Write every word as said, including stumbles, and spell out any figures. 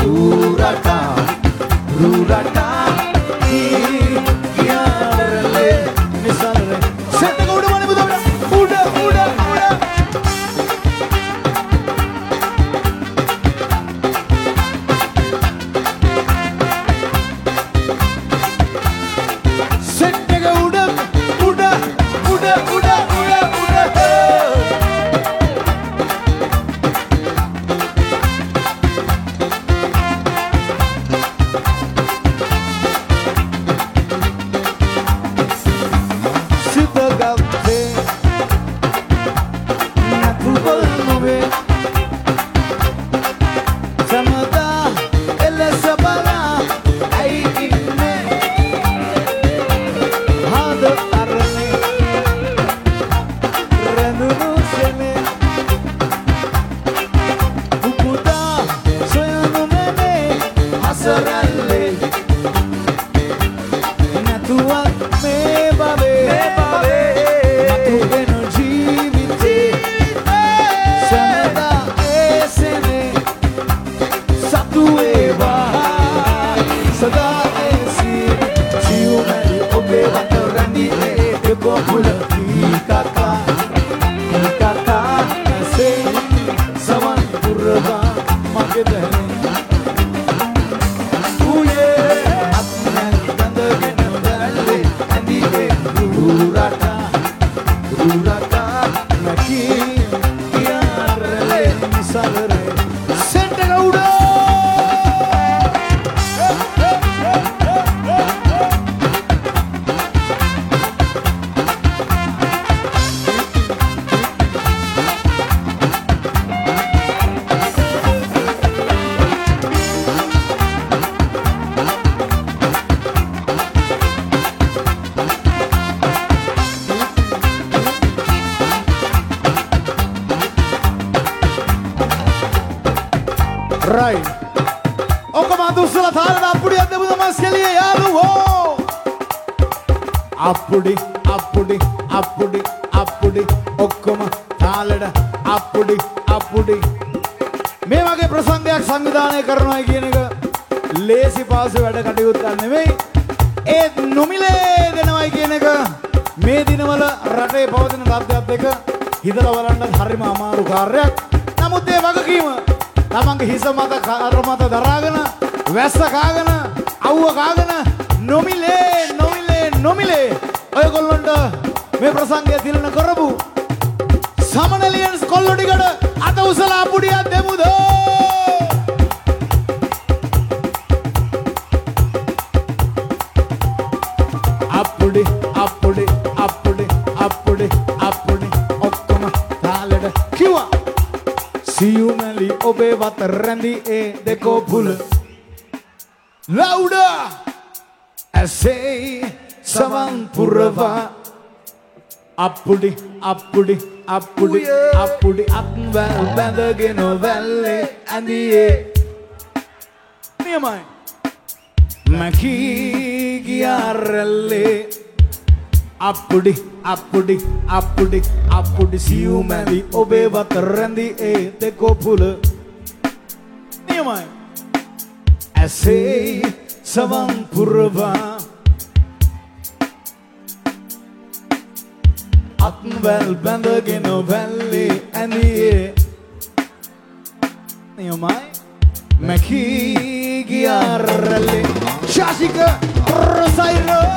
Rurata, rurata, kiarale, misalre. Sente ko udah mana betul udah, udah, udah, udah. Sente ko udah, udah, udah, udah, udah, udah. Right. Oka madu sala tharana appudi addamu namaskaliye yaluwo. Appudi appudi appudi appudi okkoma thalada appudi appudi me wage prasangayak සංවිධානය කරනවා කියන එක ලේසි පාසු වැඩ කටයුත්තක් නෙමෙයි. ඒ නොමිලේ දෙනවයි කියන එක මේ දිනවල රටේ පවතින තත්ත්වයක් එක්ක හිතලා බලන්න හරිම අමාරු කාර්යයක්. නමුත් ඒ වගකීම තමන්ගේ හිස මත කර මත දරාගෙන වැස්ස කාගෙන අවුව කාගෙන නොමිලේ නොමිලේ නොමිලේ ඔයගොල්ලන්ට මේ ප්‍රසංගය තිලන කරපු සමනලියන්ස් කොල්ලෝ ටිකට අත උසලා අපුඩියක් දෙමුද? අපුඩි අපුඩි අපුඩි අපුඩි අපුඩි ඔක්කොම තාලෙට කිව්වා. සියුමලි ඔබේ වත රැඳි ඒ දෙකෝ පුල louder ඇසේ සවන් පුරවා අපුඩි අපුඩි අපුඩි අපුඩි අත්වැල් බැඳගෙන වැල්ලේ ඇඳියේ නියමයි මකී ගියාරල්ලේ අපුඩි අපුඩි අපුඩි අපුඩි සියුමැලි ඔබේ වත රැඳි ඒ දෙකෝ පුල නියමයි ඇසේ සවන් පුරවා අත්වැල් බැඳගෙන වැල්ලේ ඇඳියේ නියමයි මකී ගියාරල්ලේ ශාසික රසයිරෝ